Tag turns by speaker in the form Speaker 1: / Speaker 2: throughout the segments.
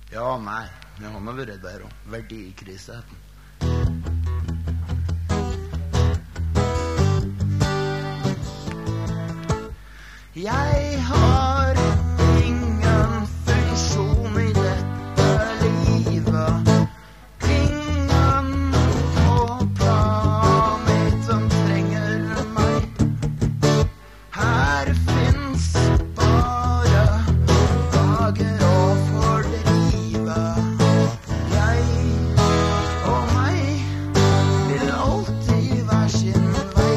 Speaker 1: Ja, nei, jeg har vært der og verdikrise. Jeg har ingen funksjon i dette livet. Ingen på planeten trenger meg. Her finnes bare dager å fordrive. Jeg og meg vil alltid hver sin vei.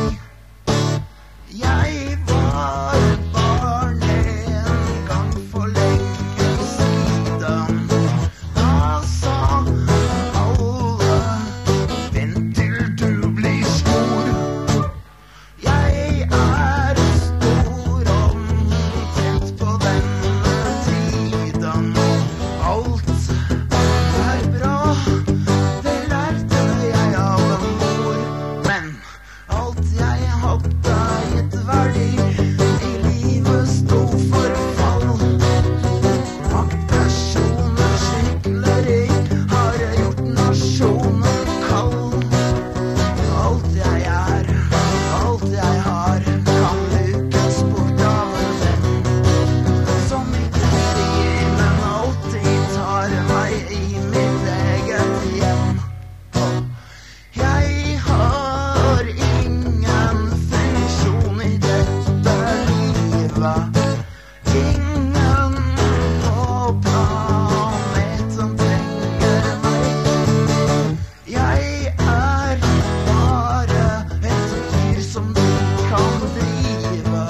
Speaker 1: Jeg var barn en gang for lenge siden. Da sa alle, vent til du blir stor. Jeg er stor omtrent på denne tiden. Alt er bra, det lærte jeg av en mor. Men alt jeg hadde gitt verdi i livet sto for fall. Maktpresjoner, skikleri har gjort nasjonen kald. Alt jeg er, alt jeg har, kan lukes bort av en venn som ikke sier, men alltid tar meg i mitt eget hjem. Jeg har ingen funksjon i dette livet. Ingen på planeten trenger meg. Jeg er bare et dyr som du kan drive.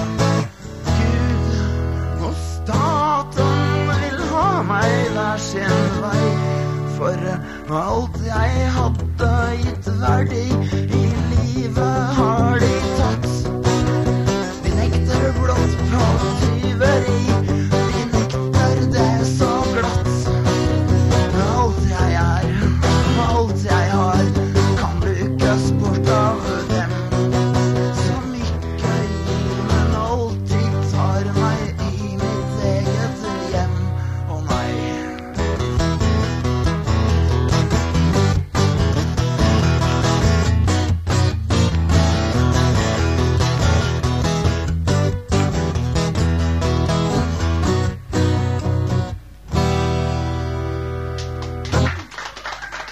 Speaker 1: Gud og staten vil ha meg hver sin vei. For alt jeg hadde gitt verdi i livet har de tatt.